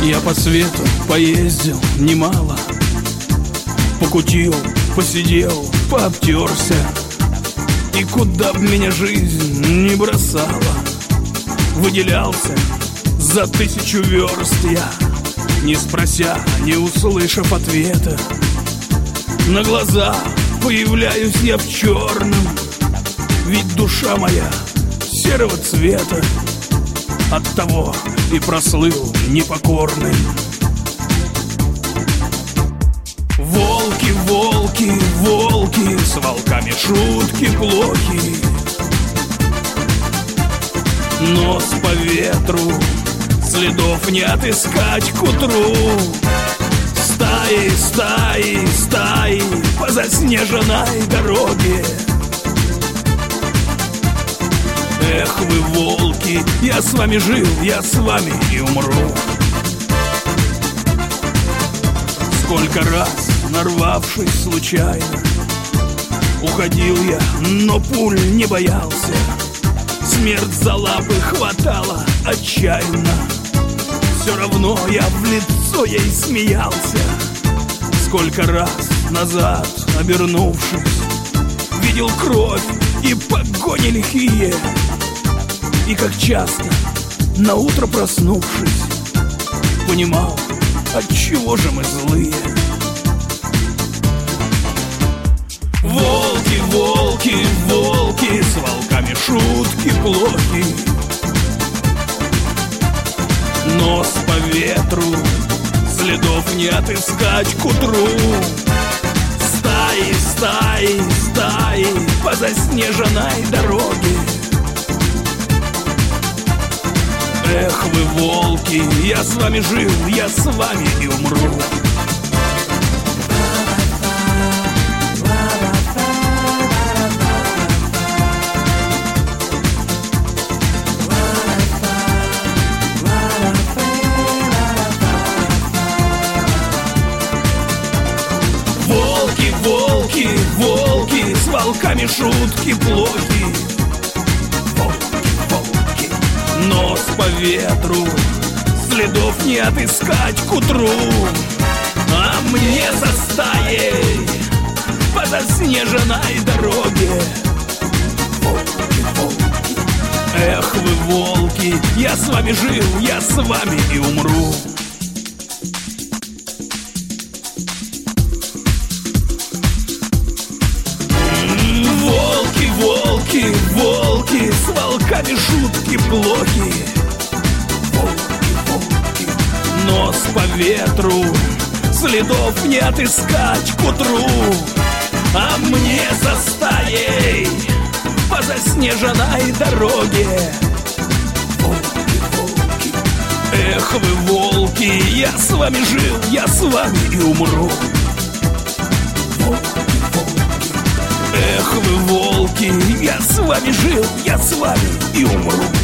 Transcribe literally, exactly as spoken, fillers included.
Я по свету поездил немало, покутил, посидел, пообтерся. И куда б меня жизнь не бросала, выделялся за тысячу верст я, не спрося, не услышав ответа. На глаза появляюсь я в черном, ведь душа моя серого цвета. Оттого и прослыл непокорным. Волки, волки, волки, с волками шутки плохи. Нос по ветру, следов не отыскать к утру. Стаи, стаи, стаи по заснеженной дороге. Эх вы, волки, я с вами жил, я с вами и умру. Сколько раз, нарвавшись случайно, уходил я, но пуль не боялся. Смерть за лапы хватала отчаянно. Все равно я в лицо ей смеялся. Сколько раз назад, обернувшись, видел кровь и погони лихие. И как часто, наутро проснувшись, понимал, отчего же мы злые. Волки, волки, волки, с волками шутки плохи. Нос по ветру, следов не отыскать к утру. Стаи, стаи, стаи по заснеженной дороге. Эх вы, волки, я с вами жил, я с вами и умру. Волки, волки, волки, с волками шутки плохи. Нос по ветру, следов не отыскать к утру. А мне со стаей по заснеженной дороге. Волки, волки, эх вы, волки, я с вами жил, я с вами и умру. Волки, волки, волки, с волками шутки плохи. Волки, волки, нос по ветру, следов не отыскать к утру. А мне со стаей по заснеженной дороге. Волки, волки, эх вы, волки, я с вами жил, я с вами и умру. Эх вы, волки, я с вами жил, я с вами и умру.